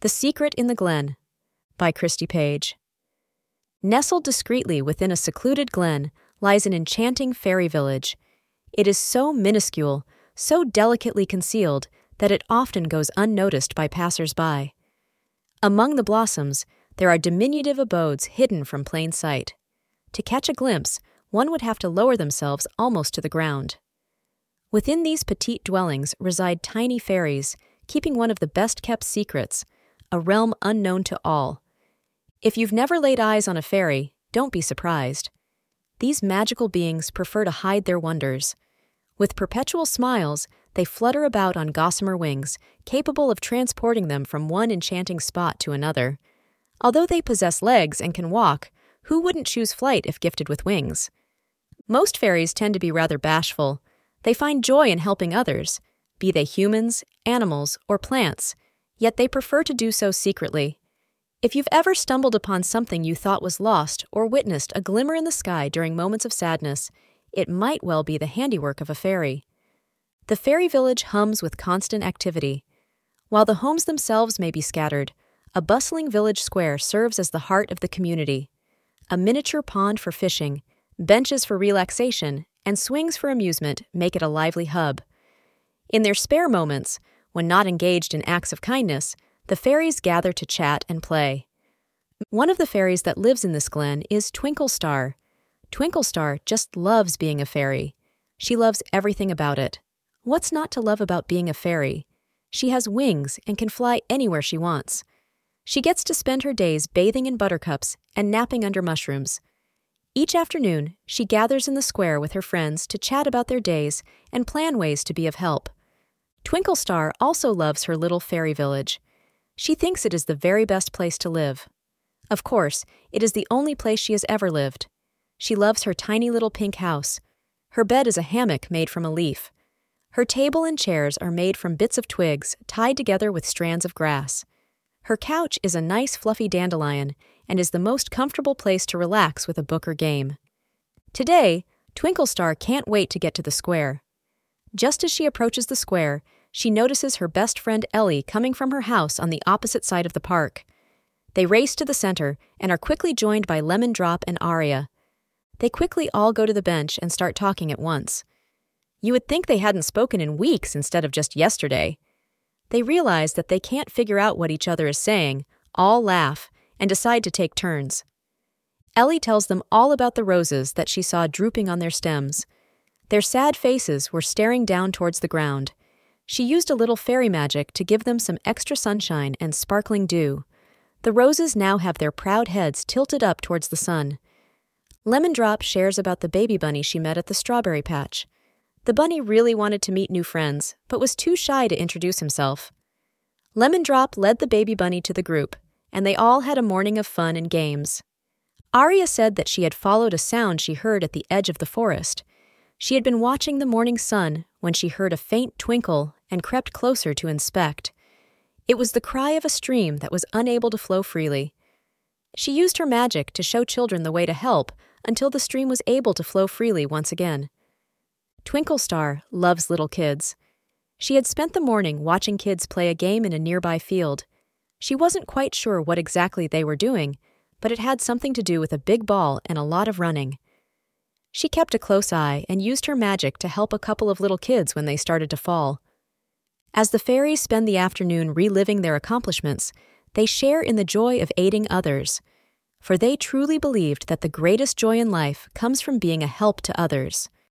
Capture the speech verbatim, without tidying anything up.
The Secret in the Glen by Christy Page. Nestled discreetly within a secluded glen lies an enchanting fairy village. It is so minuscule, so delicately concealed, that it often goes unnoticed by passers-by. Among the blossoms, there are diminutive abodes hidden from plain sight. To catch a glimpse, one would have to lower themselves almost to the ground. Within these petite dwellings reside tiny fairies, keeping one of the best-kept secrets, a realm unknown to all. If you've never laid eyes on a fairy, don't be surprised. These magical beings prefer to hide their wonders. With perpetual smiles, they flutter about on gossamer wings, capable of transporting them from one enchanting spot to another. Although they possess legs and can walk, who wouldn't choose flight if gifted with wings? Most fairies tend to be rather bashful. They find joy in helping others, be they humans, animals, or plants, yet they prefer to do so secretly. If you've ever stumbled upon something you thought was lost or witnessed a glimmer in the sky during moments of sadness, it might well be the handiwork of a fairy. The fairy village hums with constant activity. While the homes themselves may be scattered, a bustling village square serves as the heart of the community. A miniature pond for fishing, benches for relaxation, and swings for amusement make it a lively hub. In their spare moments, when not engaged in acts of kindness, the fairies gather to chat and play. One of the fairies that lives in this glen is Twinklestar. Twinklestar just loves being a fairy. She loves everything about it. What's not to love about being a fairy? She has wings and can fly anywhere she wants. She gets to spend her days bathing in buttercups and napping under mushrooms. Each afternoon, she gathers in the square with her friends to chat about their days and plan ways to be of help. Twinklestar also loves her little fairy village. She thinks it is the very best place to live. Of course, it is the only place she has ever lived. She loves her tiny little pink house. Her bed is a hammock made from a leaf. Her table and chairs are made from bits of twigs tied together with strands of grass. Her couch is a nice fluffy dandelion and is the most comfortable place to relax with a book or game. Today, Twinklestar can't wait to get to the square. Just as she approaches the square, she notices her best friend Ellie coming from her house on the opposite side of the park. They race to the center and are quickly joined by Lemon Drop and Aria. They quickly all go to the bench and start talking at once. You would think they hadn't spoken in weeks instead of just yesterday. They realize that they can't figure out what each other is saying, all laugh, and decide to take turns. Ellie tells them all about the roses that she saw drooping on their stems. Their sad faces were staring down towards the ground. She used a little fairy magic to give them some extra sunshine and sparkling dew. The roses now have their proud heads tilted up towards the sun. Lemon Drop shares about the baby bunny she met at the strawberry patch. The bunny really wanted to meet new friends, but was too shy to introduce himself. Lemon Drop led the baby bunny to the group, and they all had a morning of fun and games. Aria said that she had followed a sound she heard at the edge of the forest. She had been watching the morning sun when she heard a faint twinkle and crept closer to inspect. It was the cry of a stream that was unable to flow freely. She used her magic to show children the way to help until the stream was able to flow freely once again. Twinklestar loves little kids. She had spent the morning watching kids play a game in a nearby field. She wasn't quite sure what exactly they were doing, but it had something to do with a big ball and a lot of running. She kept a close eye and used her magic to help a couple of little kids when they started to fall. As the fairies spend the afternoon reliving their accomplishments, they share in the joy of aiding others, for they truly believed that the greatest joy in life comes from being a help to others.